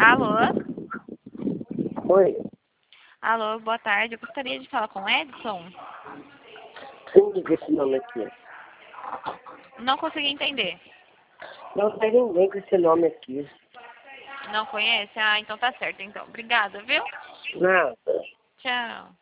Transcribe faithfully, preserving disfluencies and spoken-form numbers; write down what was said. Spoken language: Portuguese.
Alô? Oi, Alô, boa tarde. Eu gostaria de falar com o Edson. quem diga esse nome aqui? Não consegui entender. Não tem ninguém com esse nome aqui. Não conhece? Ah, então tá certo. Então, obrigada, viu? Nada. Tchau.